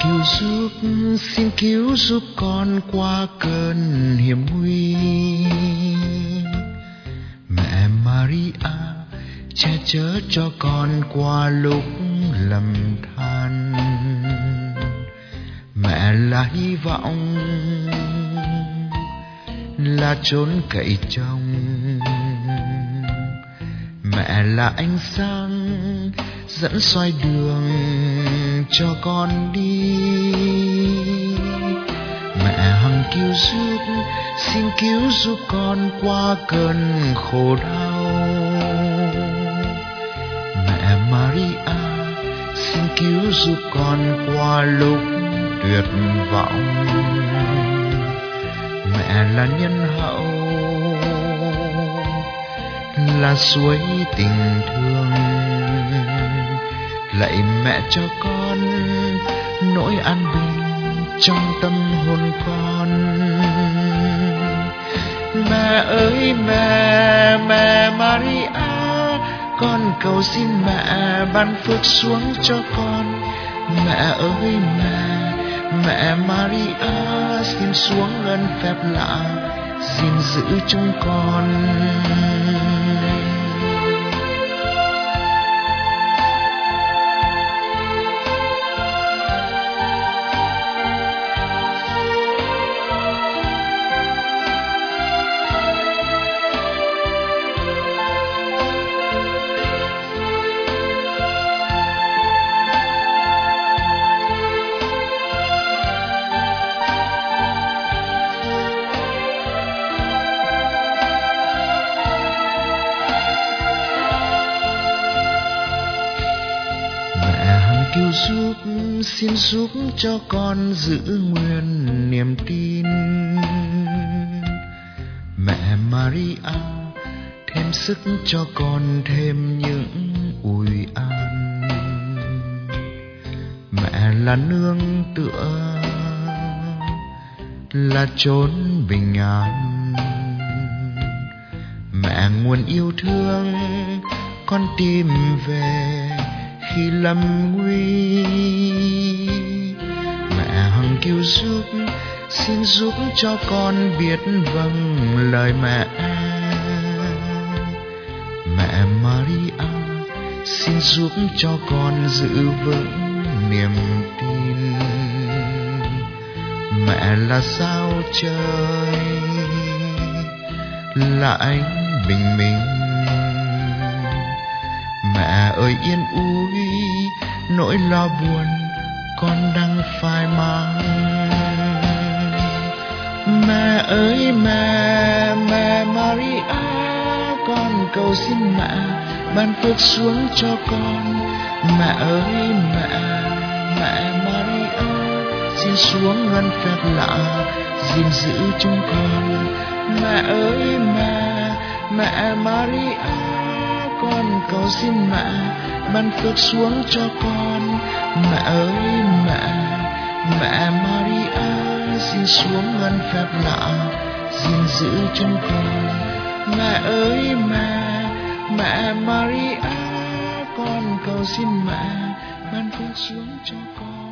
cứu giúp, xin cứu giúp con qua cơn hiểm nguy. Mẹ Maria che chở cho con qua lúc lầm than. Mẹ là hy vọng, là chốn cậy trông. Mẹ là ánh sáng dẫn soi đường cho con đi. Mẹ hằng cứu giúp, xin cứu giúp con qua cơn khổ đau. Mẹ Maria xin cứu giúp con qua lúc tuyệt vọng. Mẹ là nhân hậu, là suối tình thương. Lạy mẹ cho con nỗi an bình trong tâm hồn con. Mẹ ơi mẹ, mẹ Maria, con cầu xin mẹ ban phước xuống cho con. Mẹ ơi mẹ, mẹ Maria xin xuống ơn phép lạ gìn giữ chúng con. Cứu giúp, xin giúp cho con giữ nguyên niềm tin. Mẹ Maria thêm sức cho con thêm những ủi an. Mẹ là nương tựa, là chốn bình an. Mẹ nguồn yêu thương con tìm về khi lâm nguy. Mẹ hằng cứu giúp, xin giúp cho con biết vâng lời mẹ. Mẹ Maria xin giúp cho con giữ vững niềm tin. Mẹ là sao trời, là ánh bình minh. Mẹ ơi yên ui nỗi lo buồn con đang phai mang. Mẹ ơi mẹ, mẹ Maria, con cầu xin mẹ ban phước xuống cho con. Mẹ ơi mẹ, mẹ Maria xin xuống ơn phép lạ gìn giữ chúng con. Mẹ ơi mẹ, mẹ Maria, con cầu xin mẹ ban phước xuống cho con. Mẹ ơi mẹ, mẹ Maria xin xuống ơn phép lạ gìn giữ chúng con. Mẹ ơi mẹ, mẹ Maria, con cầu xin mẹ ban phước xuống cho con.